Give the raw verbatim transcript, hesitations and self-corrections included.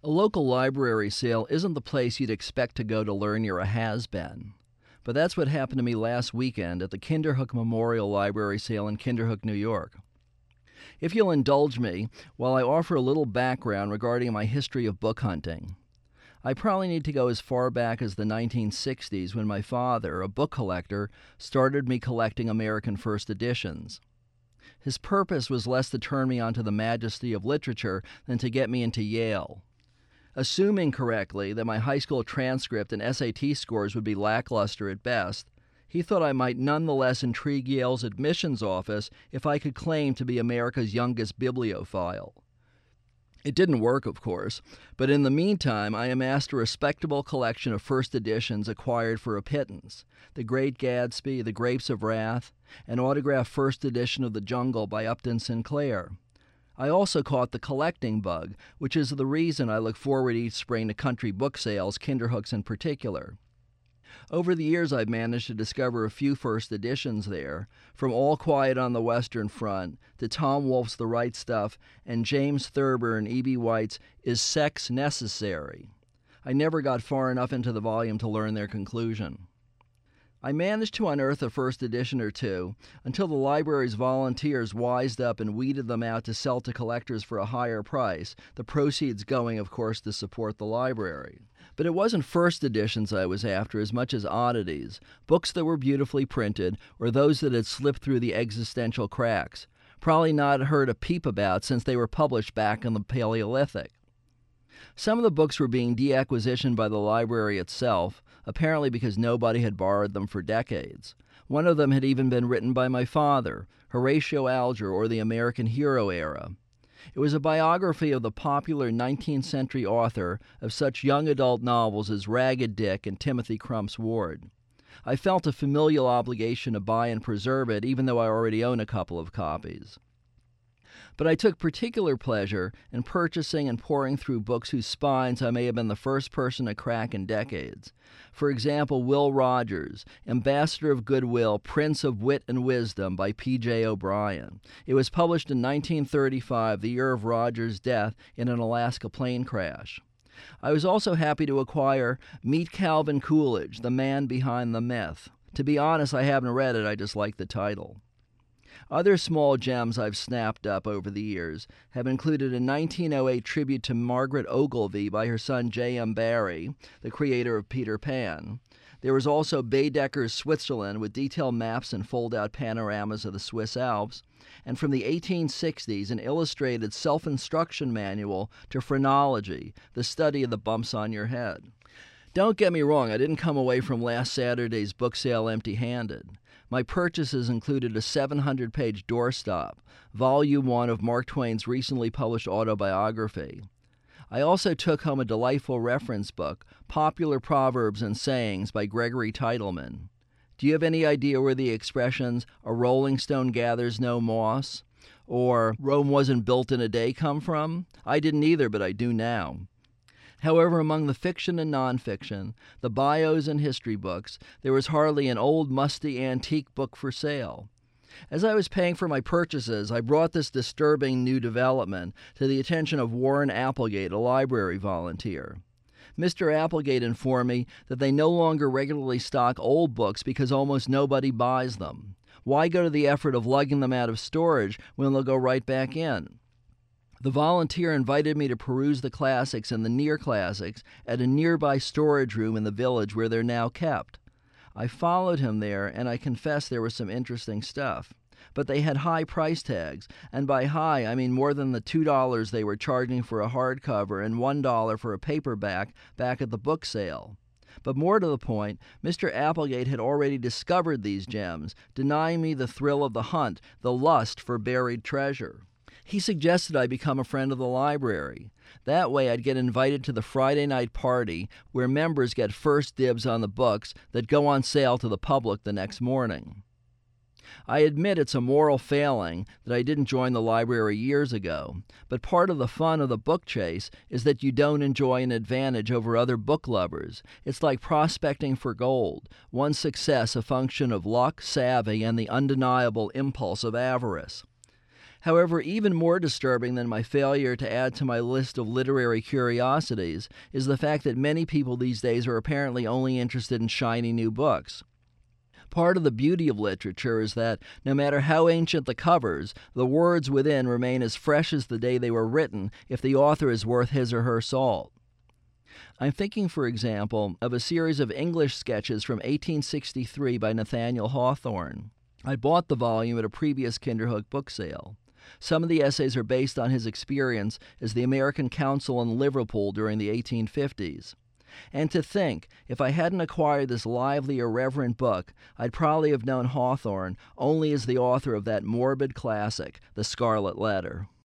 A local library sale isn't the place you'd expect to go to learn you're a has-been. But that's what happened to me last weekend at the Kinderhook Memorial Library sale in Kinderhook, New York. If you'll indulge me while I offer a little background regarding my history of book hunting. I probably need to go as far back as the nineteen sixties when my father, a book collector, started me collecting American First Editions. His purpose was less to turn me onto the majesty of literature than to get me into Yale. Assuming correctly that my high school transcript and S A T scores would be lackluster at best, he thought I might nonetheless intrigue Yale's admissions office if I could claim to be America's youngest bibliophile. It didn't work, of course, but in the meantime I amassed a respectable collection of first editions acquired for a pittance: The Great Gatsby, The Grapes of Wrath, an autographed first edition of The Jungle by Upton Sinclair. I also caught the collecting bug, which is the reason I look forward each spring to country book sales, Kinderhook's in particular. Over the years I've managed to discover a few first editions there, from All Quiet on the Western Front to Tom Wolfe's The Right Stuff and James Thurber and E B. White's Is Sex Necessary? I never got far enough into the volume to learn their conclusion. I managed to unearth a first edition or two until the library's volunteers wised up and weeded them out to sell to collectors for a higher price, the proceeds going, of course, to support the library. But it wasn't first editions I was after as much as oddities, books that were beautifully printed or those that had slipped through the existential cracks, probably not heard a peep about since they were published back in the Paleolithic. Some of the books were being deacquisitioned by the library itself, apparently because nobody had borrowed them for decades. One of them had even been written by my father, Horatio Alger, or the American Hero era. It was a biography of the popular nineteenth century author of such young adult novels as Ragged Dick and Timothy Crump's Ward. I felt a familial obligation to buy and preserve it, even though I already own a couple of copies. But I took particular pleasure in purchasing and poring through books whose spines I may have been the first person to crack in decades. For example, Will Rogers, Ambassador of Goodwill, Prince of Wit and Wisdom by P J O'Brien. It was published in nineteen thirty-five, the year of Rogers' death in an Alaska plane crash. I was also happy to acquire Meet Calvin Coolidge, The Man Behind the Myth. To be honest, I haven't read it, I just like the title. Other small gems I've snapped up over the years have included a nineteen oh eight tribute to Margaret Ogilvy by her son J M Barrie, the creator of Peter Pan. There was also Baedeker's Switzerland with detailed maps and fold-out panoramas of the Swiss Alps, and from the eighteen sixties an illustrated self-instruction manual to phrenology, the study of the bumps on your head. Don't get me wrong, I didn't come away from last Saturday's book sale empty-handed. My purchases included a seven hundred page doorstop, volume one of Mark Twain's recently published autobiography. I also took home a delightful reference book, Popular Proverbs and Sayings by Gregory Titleman. Do you have any idea where the expressions, a rolling stone gathers no moss, or Rome wasn't built in a day come from? I didn't either, but I do now. However, among the fiction and nonfiction, the bios and history books, there was hardly an old, musty, antique book for sale. As I was paying for my purchases, I brought this disturbing new development to the attention of Warren Applegate, a library volunteer. Mister Applegate informed me that they no longer regularly stock old books because almost nobody buys them. Why go to the effort of lugging them out of storage when they'll go right back in? The volunteer invited me to peruse the classics and the near classics at a nearby storage room in the village where they're now kept. I followed him there, and I confess there was some interesting stuff. But they had high price tags, and by high I mean more than the two dollars they were charging for a hardcover and one dollar for a paperback back at the book sale. But more to the point, Mister Applegate had already discovered these gems, denying me the thrill of the hunt, the lust for buried treasure. He suggested I become a friend of the library. That way I'd get invited to the Friday night party where members get first dibs on the books that go on sale to the public the next morning. I admit it's a moral failing that I didn't join the library years ago, but part of the fun of the book chase is that you don't enjoy an advantage over other book lovers. It's like prospecting for gold, one's success a function of luck, savvy, and the undeniable impulse of avarice. However, even more disturbing than my failure to add to my list of literary curiosities is the fact that many people these days are apparently only interested in shiny new books. Part of the beauty of literature is that, no matter how ancient the covers, the words within remain as fresh as the day they were written if the author is worth his or her salt. I'm thinking, for example, of a series of English sketches from eighteen sixty-three by Nathaniel Hawthorne. I bought the volume at a previous Kinderhook book sale. Some of the essays are based on his experience as the American consul in Liverpool during the eighteen fifties. And to think, if I hadn't acquired this lively, irreverent book, I'd probably have known Hawthorne only as the author of that morbid classic, The Scarlet Letter.